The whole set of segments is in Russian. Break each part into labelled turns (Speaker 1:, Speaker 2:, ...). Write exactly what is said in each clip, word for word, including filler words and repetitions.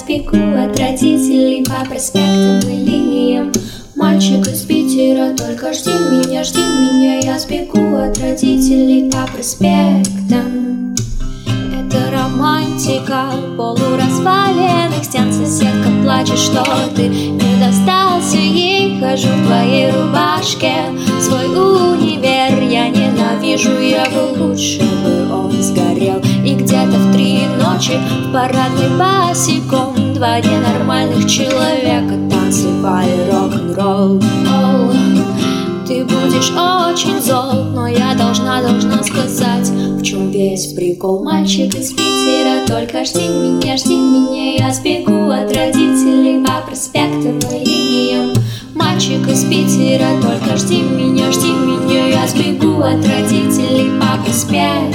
Speaker 1: сбегу от родителей по проспектам и линиям. Мальчик из Питера, только жди меня, жди меня, я сбегу от родителей по проспектам. Это романтика полуразваленных стен. Соседка плачет, что ты не достался ей. Хожу в твоей рубашке, свой универ я ненавижу. Я бы лучше бы он сгорел. И где-то в три ночи в парадной босиком два ненормальных человека танцевали рок-н-ролл. Оу, ты будешь очень зол, но я должна, должна сказать, в чем весь прикол. Мальчик из Питера, только жди меня, жди меня, я сбегу от родителей по проспектам и линиям. Мальчик из Питера, только жди меня, жди меня, я сбегу от родителей по проспектам.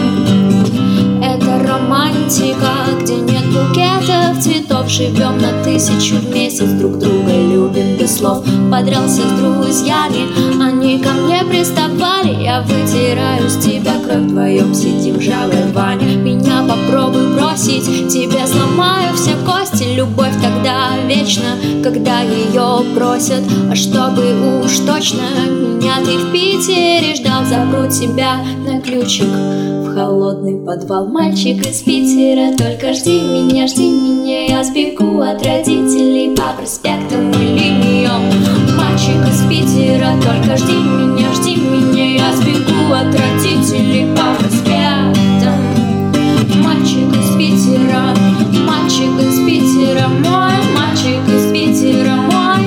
Speaker 1: Это романтика, где нет букетов цветов. Живем на тысячу в месяц, друг друга любим без слов. Подрался с друзьями, они ко мне приставали. Я вытираю с тебя кровь, вдвоем сидим в жалой ванне. Меня попробуй бросить, тебе сломаю все кости. Любовь тогда вечна, когда ее просят. А чтобы уж точно меня ты в Питере ждал, запру тебя на ключик в холодный подвал. Мальчик из Питера, только жди меня, жди меня, я сбегу от родителей по проспектам и линиям. Мальчик из Питера, только жди меня, жди меня, я сбегу от родителей по проспектам. Мальчик из Питера, мальчик из Питера мой, мальчик из Питера мой.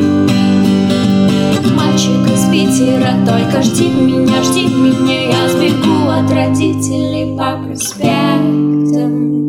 Speaker 1: Мальчик из Питера, только жди меня, жди меня, я сбегу от родителей по проспектам.